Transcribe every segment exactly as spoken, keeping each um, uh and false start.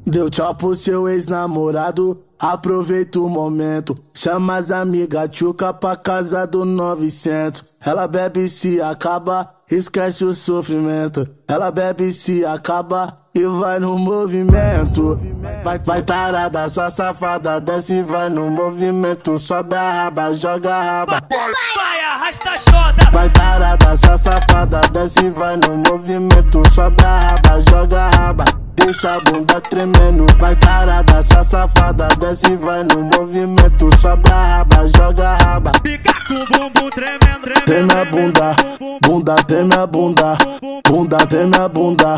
Deu tchau pro seu ex-namorado, aproveita o momento. Chama as amigas tchuca pra casa do novecentos. Ela bebe e se acaba, esquece o sofrimento. Ela bebe e se acaba e vai no movimento. Vai, vai tarada, sua safada, desce e vai no movimento. Sobe a raba, joga a raba. Vai, arrasta a xota. Vai tarada, sua safada, desce e vai no movimento. Sobe a raba, joga a raba. Deixa a bunda tremendo. Vai tarada, sua safada, desce e vai no movimento. Sobe a raba, joga a raba. Fica com o bumbum tremendo, tremendo. Treme a bunda, bunda, treme a bunda. Bunda, treme a bunda.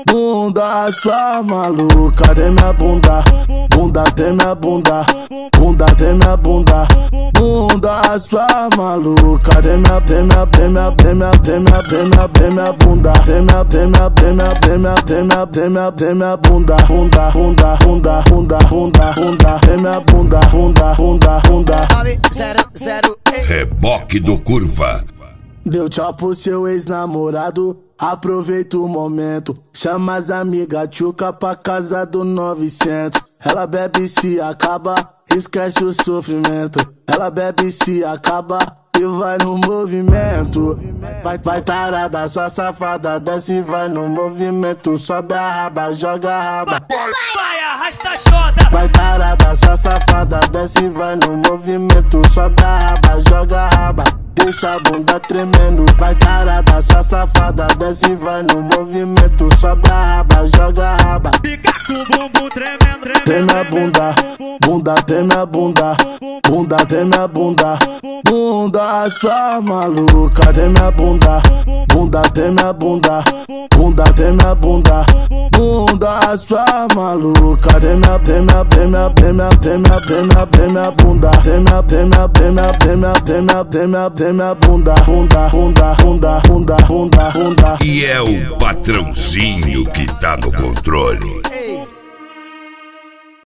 Bunda, sua maluca, treme a bunda. Bunda, treme a bunda. Bunda, treme a bunda. Bunda, sua maluca, treme a, treme a, treme a, treme a, treme a, treme a, treme a bunda. Treme a, treme a, treme a, treme a, treme a, treme a, treme a bunda. Bunda, bunda, bunda, bunda, bunda, bunda. Treme a bunda, bunda, bunda, bunda. Zero, zero, Reboque do Curva. Deu tchau pro seu ex-namorado, aproveita o momento. Chama as amigas tchuca pra casa do novecentos. Ela bebe e se acaba, esquece o sofrimento. Ela bebe e se acaba e vai no movimento. Vai, vai tarada, sua safada, desce e vai no movimento. Sobe a raba, joga a raba. vai, arrasta a xota. Vai tarada, sua safada, desce e vai no movimento. Sobe a raba, joga a raba. Deixa a bunda tremendo. Vai tarada, sua safada, desce e vai no movimento. Sobe a raba, joga a raba. Fica com o bumbum tremendo, tremendo. Treme a bunda, bunda, treme a bunda. Bunda, treme a bunda. Bunda, sua maluca, treme a bunda. Bunda, treme a bunda. Bunda, treme a bunda. Bunda, sua maluca, treme a, treme a, treme a, treme a, treme a, treme a, treme a bunda. Treme a, treme a, treme a, treme a, treme a, treme a, treme a bunda. Bunda, bunda, bunda, bunda, bunda, bunda. E é o patrãozinho que tá no controle.